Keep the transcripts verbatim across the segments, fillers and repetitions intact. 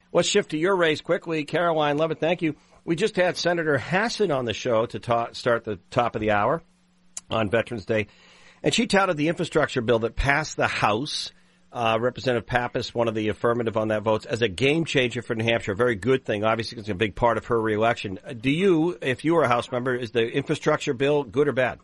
Let's shift to your race quickly. Karoline Leavitt, thank you. We just had Senator Hassan on the show to ta- start the top of the hour on Veterans Day, and she touted the infrastructure bill that passed the House. Uh, Representative Pappas, one of the affirmative on that votes, as a game changer for New Hampshire. A very good thing. Obviously, it's a big part of her reelection. Do you, if you were a House member, is the infrastructure bill good or bad?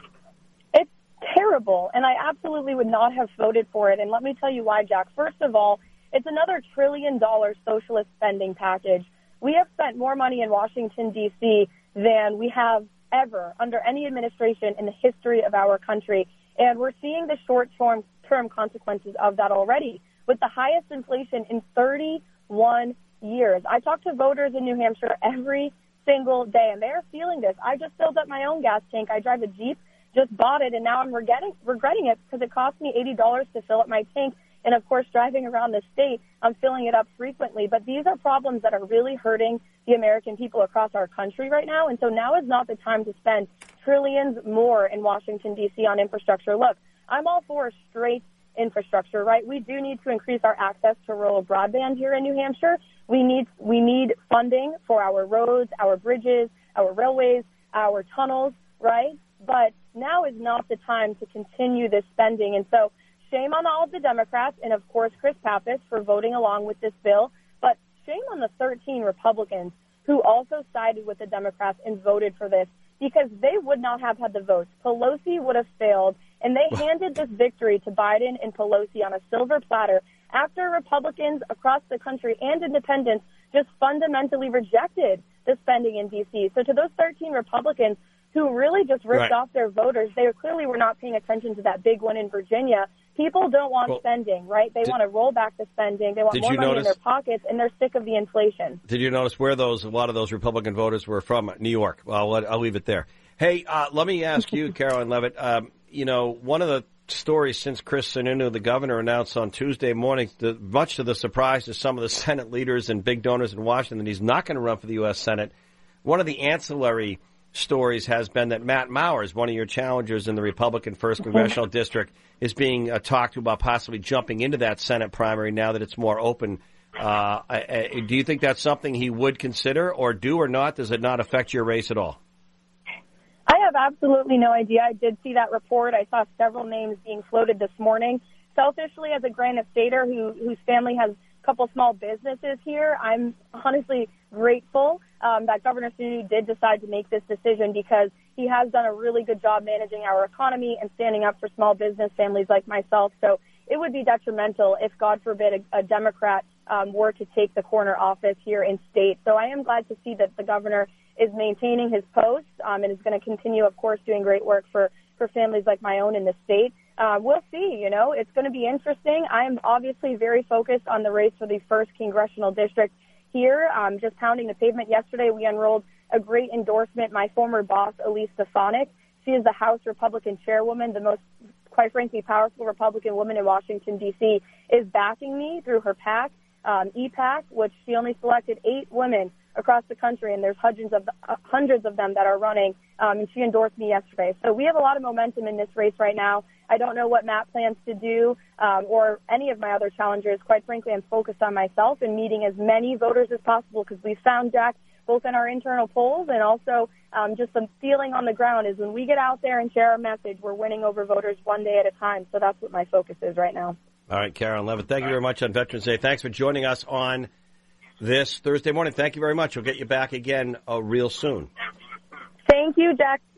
It's terrible, and I absolutely would not have voted for it. And let me tell you why, Jack. First of all, it's another trillion dollar socialist spending package. We have spent more money in Washington, D C than we have ever under any administration in the history of our country. And we're seeing the short-term term consequences of that already with the highest inflation in thirty-one years. I talk to voters in New Hampshire every single day, and they're feeling this. I just filled up my own gas tank. I drive a Jeep, just bought it, and now I'm regretting, regretting it because it cost me eighty dollars to fill up my tank. And, of course, driving around the state, I'm filling it up frequently. But these are problems that are really hurting the American people across our country right now. And so now is not the time to spend trillions more in Washington, D C on infrastructure. Look, I'm all for straight infrastructure, right? We do need to increase our access to rural broadband here in New Hampshire. We need we need funding for our roads, our bridges, our railways, our tunnels, right? But now is not the time to continue this spending. And so shame on all of the Democrats and, of course, Chris Pappas for voting along with this bill. But shame on the thirteen Republicans who also sided with the Democrats and voted for this because they would not have had the votes. Pelosi would have failed, and they handed this victory to Biden and Pelosi on a silver platter after Republicans across the country and independents just fundamentally rejected the spending in D C. So to those thirteen Republicans who really just ripped right. off their voters, they clearly were not paying attention to that big one in Virginia. People don't want well, spending, right? They did, want to roll back the spending. They want more money notice, in their pockets, and they're sick of the inflation. Did you notice where those a lot of those Republican voters were from? New York. Well, I'll, I'll leave it there. Hey, uh, let me ask you, Karoline Leavitt, um, you know, one of the stories since Chris Sununu, the governor, announced on Tuesday morning, the, much to the surprise of some of the Senate leaders and big donors in Washington, that he's not going to run for the U S Senate. One of the ancillary stories has been that Matt Mowers, one of your challengers in the Republican first Congressional District, is being uh, talked to about possibly jumping into that Senate primary now that it's more open. Uh, I, I, do you think that's something he would consider or do or not? Does it not affect your race at all? I have absolutely no idea. I did see that report. I saw several names being floated this morning. Selfishly, as a Granite Stater who, whose family has a couple small businesses here, I'm honestly grateful um, that Governor Sununu did decide to make this decision because he has done a really good job managing our economy and standing up for small business families like myself. So it would be detrimental if, God forbid, a, a Democrat um, were to take the corner office here in state. So I am glad to see that the governor is maintaining his post um, and is going to continue, of course, doing great work for, for families like my own in the state. Uh, we'll see, you know, it's going to be interesting. I am obviously very focused on the race for the first congressional district here. Um, just pounding the pavement yesterday, we unrolled a great endorsement. My former boss, Elise Stefanik, she is the House Republican chairwoman, the most, quite frankly, powerful Republican woman in Washington, D C, is backing me through her PAC, um, E PAC, which she only selected eight women across the country, and there's hundreds of uh, hundreds of them that are running, um, and she endorsed me yesterday. So we have a lot of momentum in this race right now. I don't know what Matt plans to do um, or any of my other challengers. Quite frankly, I'm focused on myself and meeting as many voters as possible because we found, Jack, both in our internal polls and also um, just the feeling on the ground is when we get out there and share our message, we're winning over voters one day at a time. So that's what my focus is right now. All right, Karoline Leavitt, thank you very much on Veterans Day. Thanks for joining us on this Thursday morning. Thank you very much. We'll get you back again uh, real soon. Thank you, Jack.